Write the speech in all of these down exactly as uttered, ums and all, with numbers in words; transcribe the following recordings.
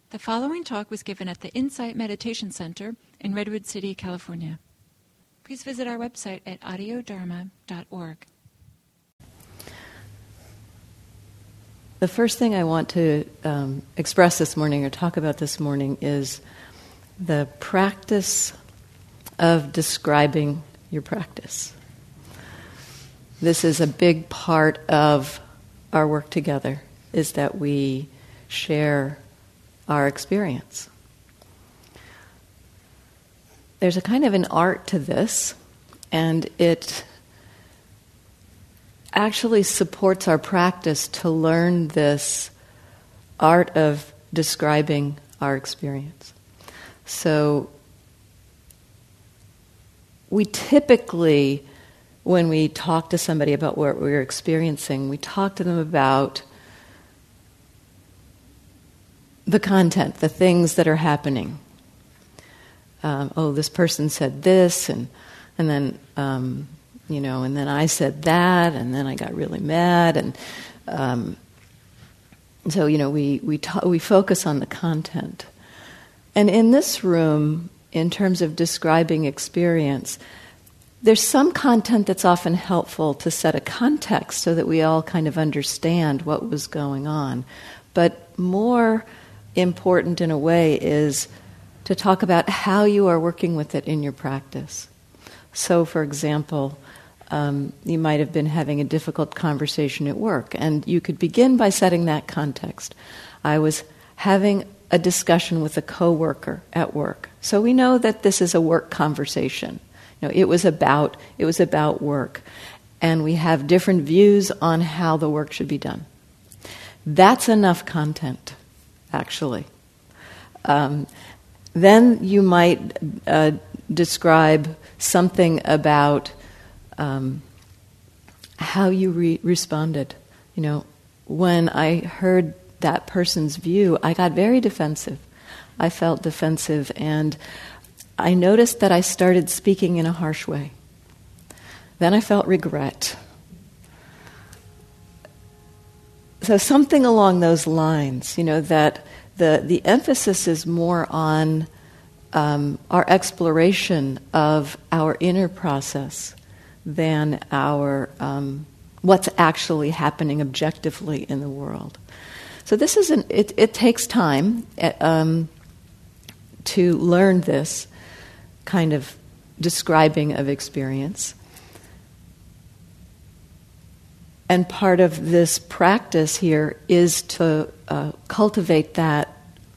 The following talk was given at the Insight Meditation Center in Redwood City, California. Please visit our website at audio dharma dot org. The first thing I want to um, express this morning or talk about this morning is the practice of describing your practice. This is a big part of our work together, is that we share our experience. There's a kind of an art to this, and it actually supports our practice to learn this art of describing our experience. So we typically, when we talk to somebody about what we're experiencing, we talk to them about the content, the things that are happening. Um, oh, this person said this, and and then um, you know, and then I said that, and then I got really mad, and um, so you know, we we ta- we focus on the content. And in this room, in terms of describing experience, there's some content that's often helpful to set a context so that we all kind of understand what was going on. But more important in a way is to talk about how you are working with it in your practice. So, for example, um, you might have been having a difficult conversation at work, and you could begin by setting that context. I was having a discussion with a coworker at work. So we know that this is a work conversation. You know, it was about it was about work, and we have different views on how the work should be done. That's enough content, actually. Um, then you might uh, describe something about um, how you re- responded. You know, when I heard that person's view, I got very defensive. I felt defensive, and I noticed that I started speaking in a harsh way. Then I felt regret. So something along those lines, you know, that the, the emphasis is more on um, our exploration of our inner process than our um, what's actually happening objectively in the world. So this is an, it, it takes time um, to learn this kind of describing of experience. And part of this practice here is to uh, cultivate that,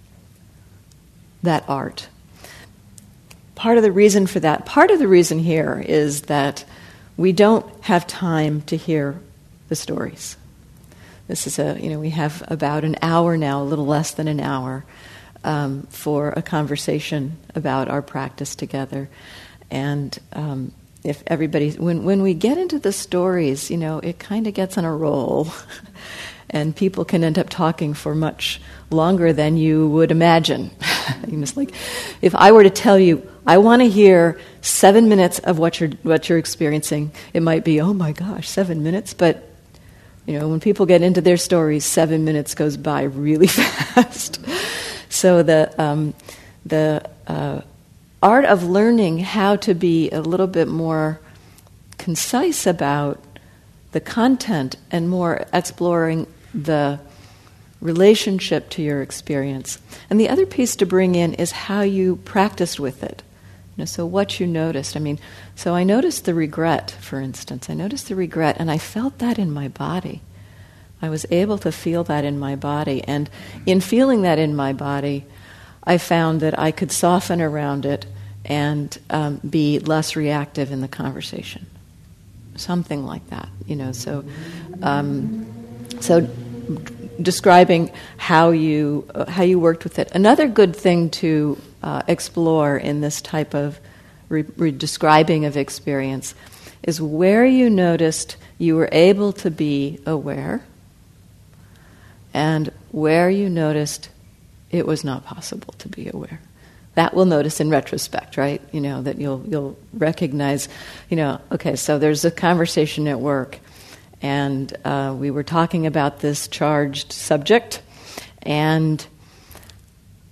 that art. Part of the reason for that, part of the reason here is that we don't have time to hear the stories. This is a, you know, we have about an hour now, a little less than an hour, um, for a conversation about our practice together. And um, if everybody, when when we get into the stories, you know, it kind of gets on a roll, and people can end up talking for much longer than you would imagine. It's like, if I were to tell you, I want to hear seven minutes of what you're what you're experiencing, it might be, oh my gosh, seven minutes, but you know, when people get into their stories, seven minutes goes by really fast. So the um, the uh, art of learning how to be a little bit more concise about the content and more exploring the relationship to your experience. And the other piece to bring in is how you practiced with it. You know, so what you noticed. I mean, so I noticed the regret, for instance. I noticed the regret, and I felt that in my body. I was able to feel that in my body. And in feeling that in my body, I found that I could soften around it and um, be less reactive in the conversation. Something like that, you know. So, um, so describing how you uh, how you worked with it. Another good thing to uh, explore in this type of re- re- describing of experience is where you noticed you were able to be aware, and where you noticed it was not possible to be aware. That we'll notice in retrospect, right? You know, that you'll you'll recognize, you know, okay, so there's a conversation at work, and uh, we were talking about this charged subject, and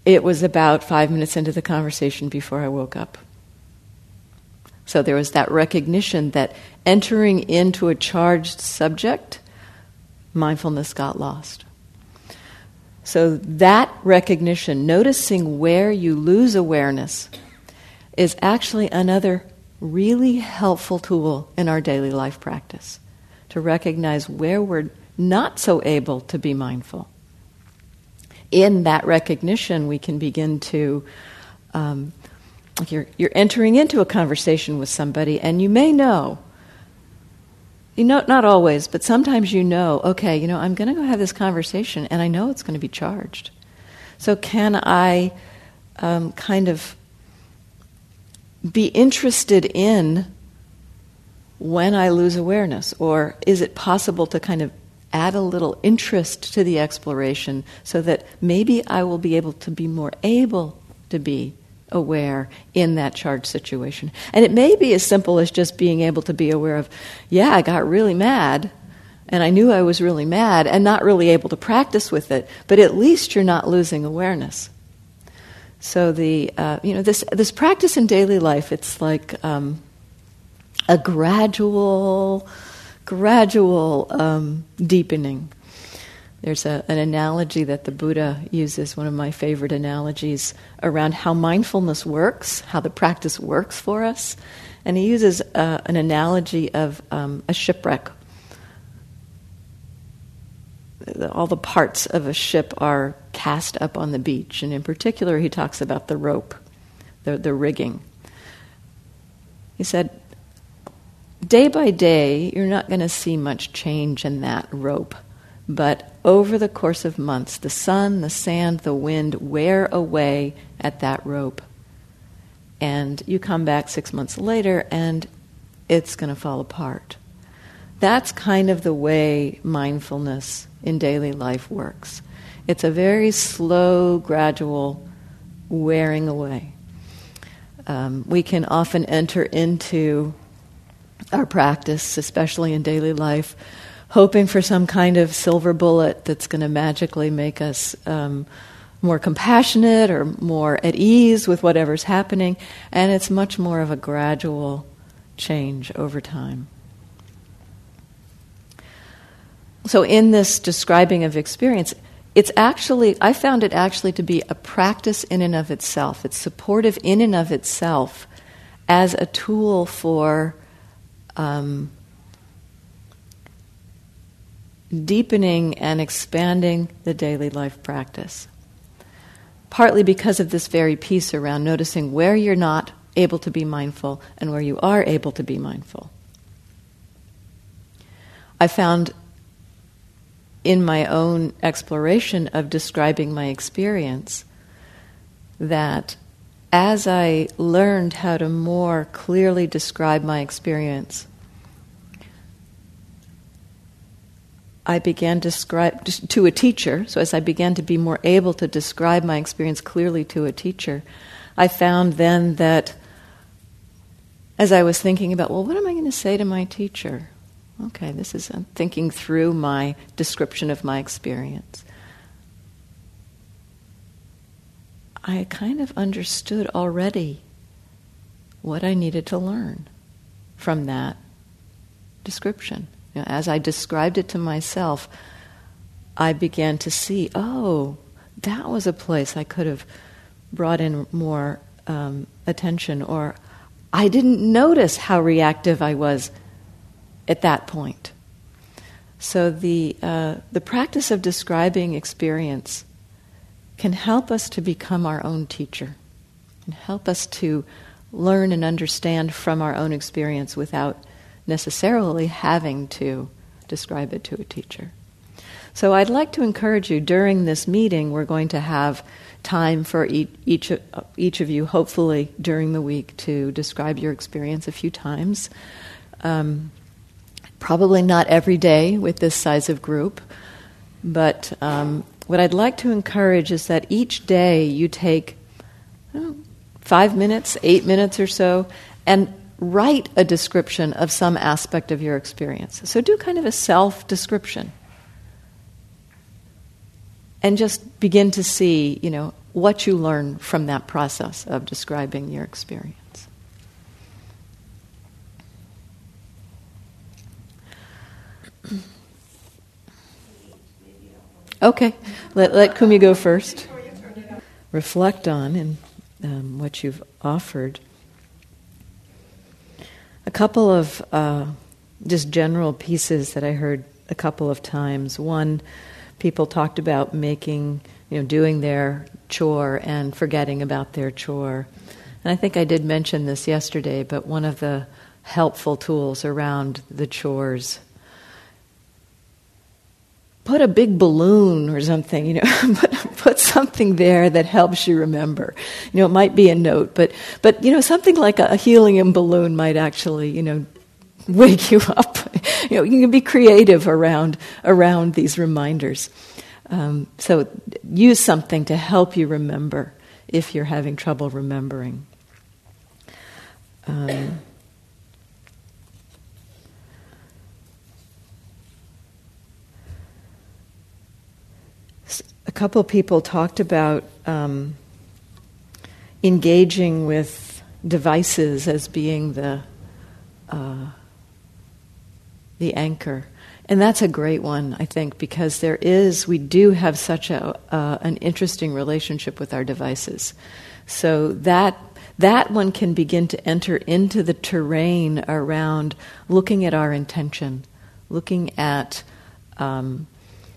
it was about five minutes into the conversation before I woke up. So there was that recognition that entering into a charged subject, mindfulness got lost. So that recognition, noticing where you lose awareness, is actually another really helpful tool in our daily life practice, to recognize where we're not so able to be mindful. In that recognition, we can begin to, um, like you're, you're entering into a conversation with somebody, and you may know, you know, not always, but sometimes you know, okay, you know, I'm going to go have this conversation, and I know it's going to be charged. So can I um, kind of be interested in when I lose awareness? Or is it possible to kind of add a little interest to the exploration so that maybe I will be able to be more able to be aware in that charged situation? And it may be as simple as just being able to be aware of, yeah, I got really mad, and I knew I was really mad, and not really able to practice with it, but at least you're not losing awareness. So the uh, you know this this practice in daily life, it's like um, a gradual, gradual um, deepening. There's a, an analogy that the Buddha uses, one of my favorite analogies, around how mindfulness works, how the practice works for us. And he uses uh, an analogy of um, a shipwreck. All the parts of a ship are cast up on the beach, and in particular he talks about the rope, the, the rigging. He said, day by day, you're not going to see much change in that rope. But over the course of months, the sun, the sand, the wind wear away at that rope. And you come back six months later, and it's going to fall apart. That's kind of the way mindfulness in daily life works. It's a very slow, gradual wearing away. Um, we can often enter into our practice, especially in daily life, hoping for some kind of silver bullet that's going to magically make us um, more compassionate or more at ease with whatever's happening, and it's much more of a gradual change over time. So in this describing of experience, it's actually, I found it actually to be a practice in and of itself. It's supportive in and of itself as a tool for um, deepening and expanding the daily life practice. Partly because of this very piece around noticing where you're not able to be mindful and where you are able to be mindful. I found in my own exploration of describing my experience that as I learned how to more clearly describe my experience, I began to describe to a teacher. So as I began to be more able to describe my experience clearly to a teacher, I found then that as I was thinking about, well, what am I going to say to my teacher? Okay, this is, I'm thinking through my description of my experience. I kind of understood already what I needed to learn from that description. You know, as I described it to myself, I began to see, oh, that was a place I could have brought in more um, attention, or I didn't notice how reactive I was at that point. So the uh, the practice of describing experience can help us to become our own teacher, and help us to learn and understand from our own experience without necessarily having to describe it to a teacher. So I'd like to encourage you, during this meeting, we're going to have time for each, each, each of you, hopefully during the week, to describe your experience a few times. Um, probably not every day with this size of group, but um, what I'd like to encourage is that each day you take oh, five minutes, eight minutes or so, and write a description of some aspect of your experience. So do kind of a self-description. And just begin to see, you know, what you learn from that process of describing your experience. Okay, let, let Kumi go first. Reflect on in um, what you've offered. A couple of uh, just general pieces that I heard a couple of times. One, people talked about making, you know, doing their chore and forgetting about their chore. And I think I did mention this yesterday, but one of the helpful tools around the chores, put a big balloon or something, you know, put, put something there that helps you remember. You know, it might be a note, but, but you know, something like a, a helium balloon might actually, you know, wake you up. You know, you can be creative around around these reminders. Um, so use something to help you remember if you're having trouble remembering. Um, a couple of people talked about um, engaging with devices as being the uh, the anchor. And that's a great one, I think, because there is, we do have such a uh, an interesting relationship with our devices. So that that one can begin to enter into the terrain around looking at our intention, looking at um,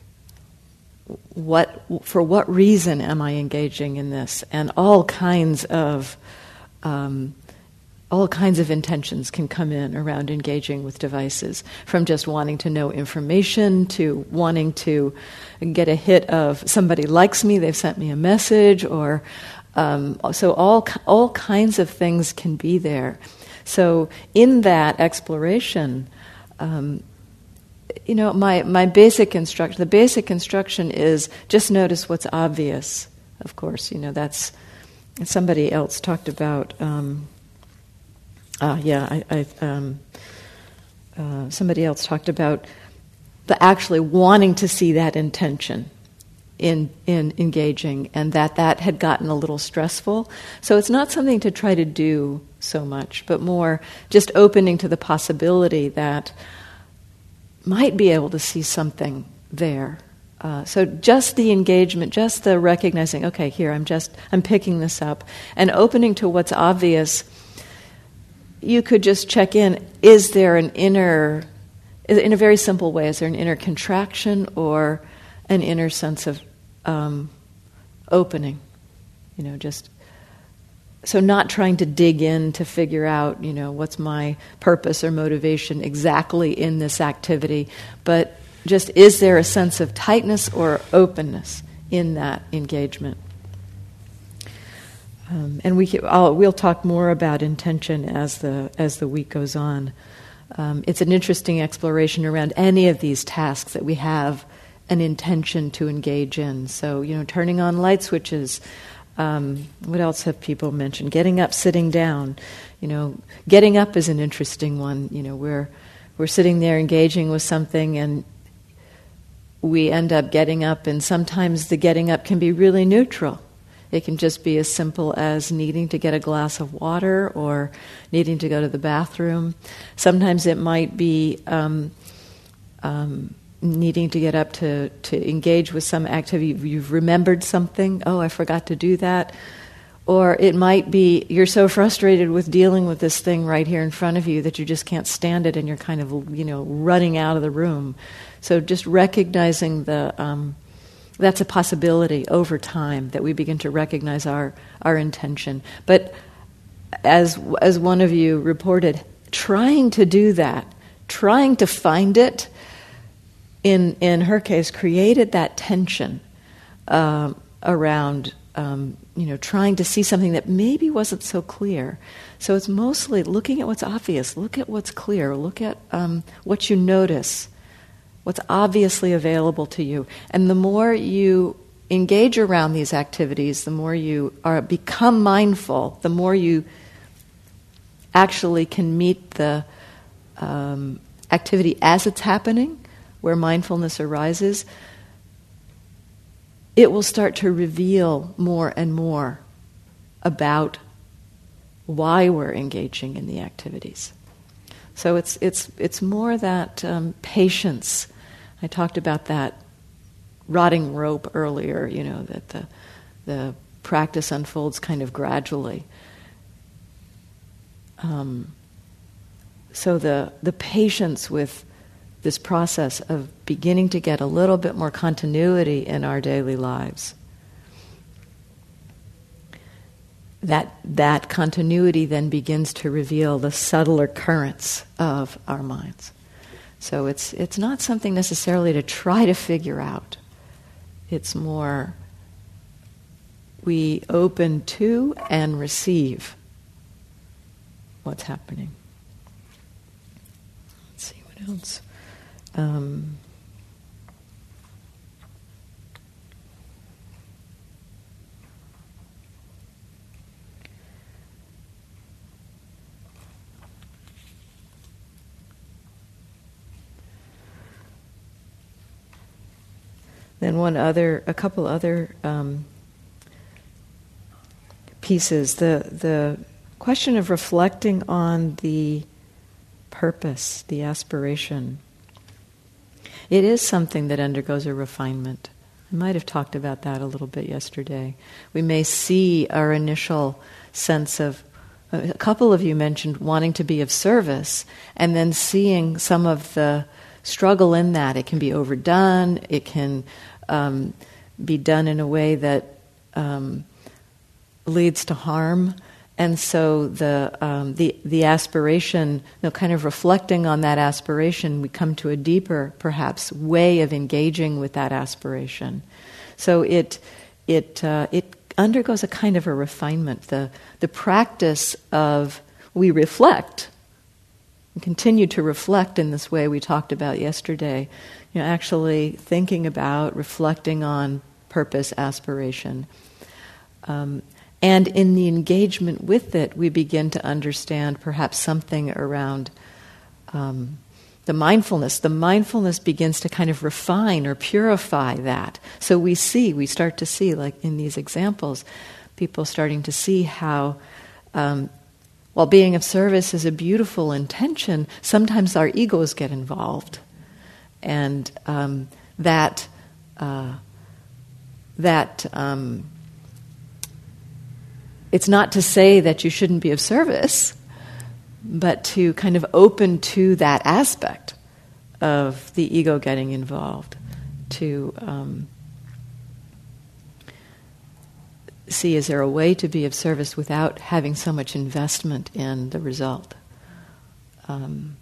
what for what reason am I engaging in this, and all kinds of um, all kinds of intentions can come in around engaging with devices, from just wanting to know information to wanting to get a hit of somebody likes me, they've sent me a message, or um, so all all kinds of things can be there. So in that exploration, um, you know, my my basic instruction, the basic instruction is just notice what's obvious. Of course, you know, that's somebody else talked about. Um, Uh, yeah, I, I, um, uh, somebody else talked about the actually wanting to see that intention in in engaging, and that that had gotten a little stressful. So it's not something to try to do so much, but more just opening to the possibility that might be able to see something there. Uh, so just the engagement, just the recognizing, okay, here, I'm just, I'm picking this up, and opening to what's obvious. You could just check in, is there an inner, in a very simple way, is there an inner contraction or an inner sense of um, opening? You know, just, so not trying to dig in to figure out, you know, what's my purpose or motivation exactly in this activity, but just is there a sense of tightness or openness in that engagement? Um, and we I'll, we'll talk more about intention as the as the week goes on. Um, it's an interesting exploration around any of these tasks that we have an intention to engage in. So, you know, turning on light switches. Um, what else have people mentioned? Getting up, sitting down. You know, getting up is an interesting one. You know, we're we're sitting there engaging with something, and we end up getting up, and sometimes the getting up can be really neutral. It can just be as simple as needing to get a glass of water or needing to go to the bathroom. Sometimes it might be um, um, needing to get up to, to engage with some activity. You've remembered something. Oh, I forgot to do that. Or it might be you're so frustrated with dealing with this thing right here in front of you that you just can't stand it, and you're kind of, you know, running out of the room. So just recognizing the... Um, That's a possibility over time that we begin to recognize our, our intention. But as as one of you reported, trying to do that, trying to find it, in in her case, created that tension uh, around um, you know trying to see something that maybe wasn't so clear. So it's mostly looking at what's obvious, look at what's clear, look at um, what you notice. What's obviously available to you. And the more you engage around these activities, the more you are become mindful, the more you actually can meet the um, activity as it's happening, where mindfulness arises. it will start to reveal more and more about why we're engaging in the activities. So it's it's it's more that um, patience. I talked about that rotting rope earlier, you know, that the the practice unfolds kind of gradually. Um, so the the patience with this process of beginning to get a little bit more continuity in our daily lives. That that continuity then begins to reveal the subtler currents of our minds. So it's it's not something necessarily to try to figure out. It's more we open to and receive what's happening. Let's see what else. Um, Then one other, a couple other um, pieces. The the question of reflecting on the purpose, the aspiration. It is something that undergoes a refinement. I might have talked about that a little bit yesterday. We may see our initial sense of, a couple of you mentioned wanting to be of service, and then seeing some of the struggle in that. It can be overdone, it can um, be done in a way that um, leads to harm. And so the um, the the aspiration, you know, kind of reflecting on that aspiration, we come to a deeper, perhaps, way of engaging with that aspiration. So it it uh, it undergoes a kind of a refinement. The the practice of we reflect, and continue to reflect in this way we talked about yesterday. You know, actually thinking about, reflecting on purpose, aspiration. Um, And in the engagement with it, we begin to understand perhaps something around um, the mindfulness. The mindfulness begins to kind of refine or purify that. So we see, we start to see, like in these examples, people starting to see how, um, while being of service is a beautiful intention, sometimes our egos get involved. And um, that, uh, that, um, it's not to say that you shouldn't be of service, but to kind of open to that aspect of the ego getting involved, to um, see, is there a way to be of service without having so much investment in the result? Um,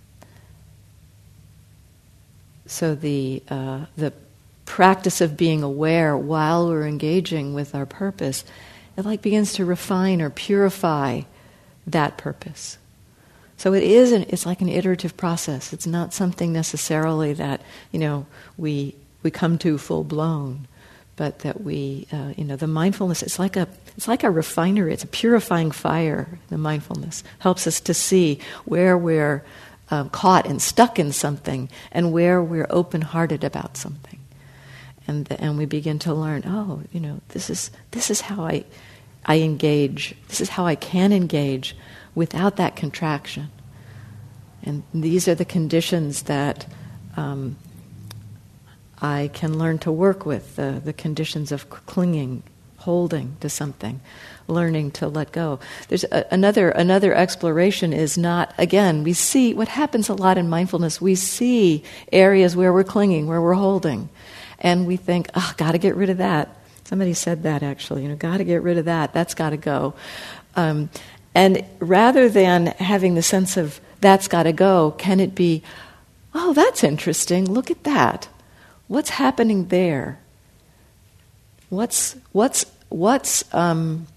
so the uh, the practice of being aware while we're engaging with our purpose, it like begins to refine or purify that purpose. So it is an, it's like an iterative process. It's not something necessarily that, you know, we we come to full blown, but that we uh, you know, the mindfulness, it's like a it's like a refinery, it's a purifying fire. The mindfulness helps us to see where we're um, caught and stuck in something, and where we're open-hearted about something. And the, and we begin to learn, oh, you know, this is this is how I I engage. This is how I can engage without that contraction. And these are the conditions that um, I can learn to work with. The the conditions of clinging, holding to something, learning to let go. There's a, another another exploration is not, again, we see what happens a lot in mindfulness. We see areas where we're clinging, where we're holding. And we think, oh, got to get rid of that. Somebody said that actually, you know, got to get rid of that. That's got to go. Um, and rather than having the sense of that's got to go, can it be, oh, that's interesting. Look at that. What's happening there? What's what's what's um,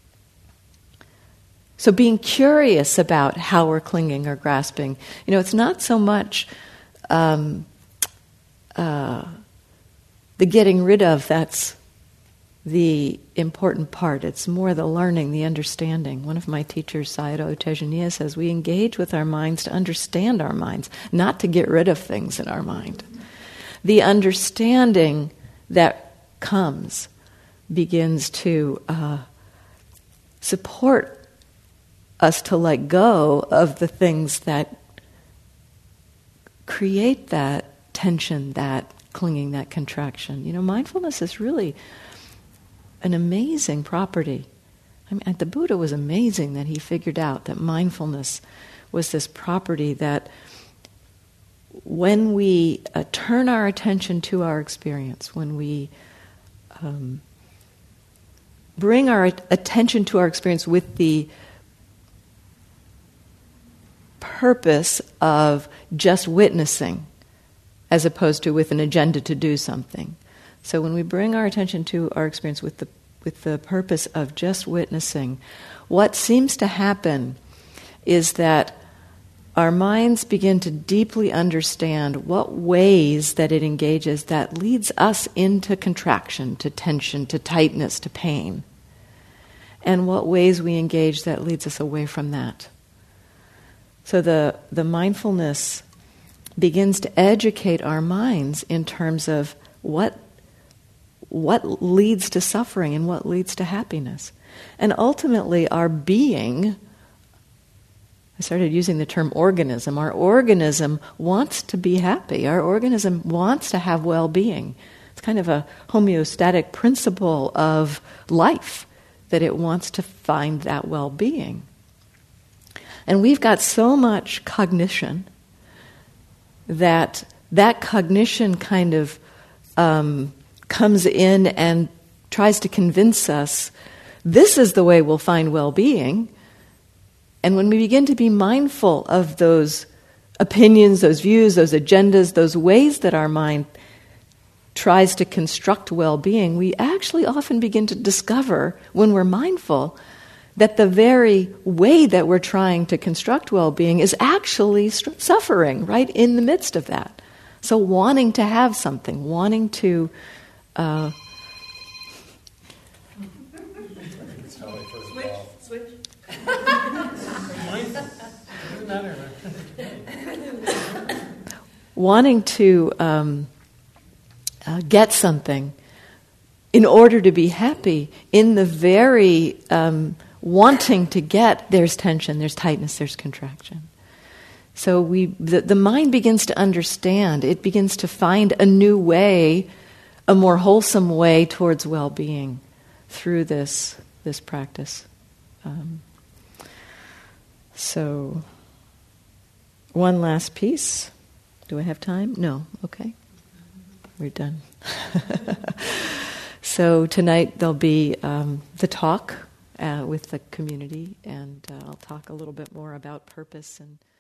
so being curious about how we're clinging or grasping. You know, it's not so much. Um, uh, The getting rid of, that's the important part. It's more the learning, the understanding. One of my teachers, Sayadaw Tejaniya, says we engage with our minds to understand our minds, not to get rid of things in our mind. The understanding that comes begins to uh, support us to let go of the things that create that tension, that clinging, that contraction. You know, mindfulness is really an amazing property. I mean, the Buddha was amazing that he figured out that mindfulness was this property that when we uh, turn our attention to our experience, when we um, bring our attention to our experience with the purpose of just witnessing, as opposed to with an agenda to do something. So when we bring our attention to our experience with the with the purpose of just witnessing, what seems to happen is that our minds begin to deeply understand what ways that it engages that leads us into contraction, to tension, to tightness, to pain, and what ways we engage that leads us away from that. So the, the mindfulness begins to educate our minds in terms of what what leads to suffering and what leads to happiness. And ultimately our being, I started using the term organism, our organism wants to be happy. Our organism wants to have well-being. It's kind of a homeostatic principle of life, that it wants to find that well-being. And we've got so much cognition that that cognition kind of um, comes in and tries to convince us this is the way we'll find well-being. And when we begin to be mindful of those opinions, those views, those agendas, those ways that our mind tries to construct well-being, we actually often begin to discover, when we're mindful, that the very way that we're trying to construct well-being is actually st- suffering right in the midst of that. So wanting to have something, wanting to... Uh, Switch, switch. wanting to um, uh, get something in order to be happy, in the very... Um, wanting to get, there's tension, there's tightness, there's contraction. So we, the, the mind begins to understand, it begins to find a new way, a more wholesome way towards well-being through this this practice. Um, so, one last piece. Do I have time? No. Okay. We're done. So tonight there'll be um, the talk Uh, with the community, and uh, I'll talk a little bit more about purpose and